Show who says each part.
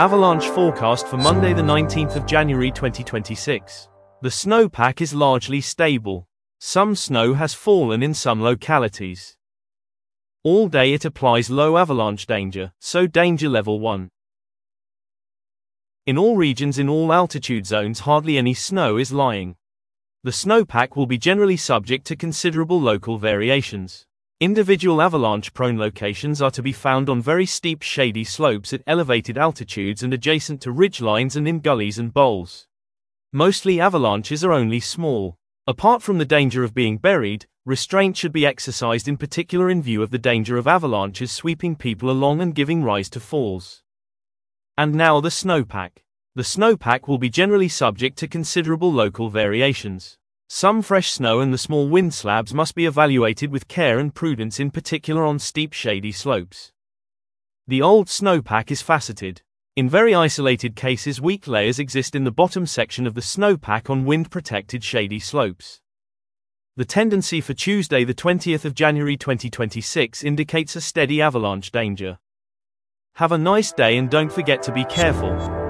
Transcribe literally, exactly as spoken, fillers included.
Speaker 1: Avalanche forecast for Monday the nineteenth of January twenty twenty-six. The snowpack is largely stable. Some snow has fallen in some localities. All day it applies low avalanche danger, so danger level one. In all regions in all altitude zones hardly any snow is lying. The snowpack will be generally subject to considerable local variations. Individual avalanche-prone locations are to be found on very steep shady slopes at elevated altitudes and adjacent to ridgelines and in gullies and bowls. Mostly avalanches are only small. Apart from the danger of being buried, restraint should be exercised in particular in view of the danger of avalanches sweeping people along and giving rise to falls. And now the snowpack. The snowpack will be generally subject to considerable local variations. Some fresh snow and the small wind slabs must be evaluated with care and prudence, in particular on steep shady slopes. The old snowpack is faceted. In very isolated cases, weak layers exist in the bottom section of the snowpack on wind-protected shady slopes. The tendency for Tuesday the twentieth of January twenty twenty-six indicates a steady avalanche danger. Have a nice day and don't forget to be careful.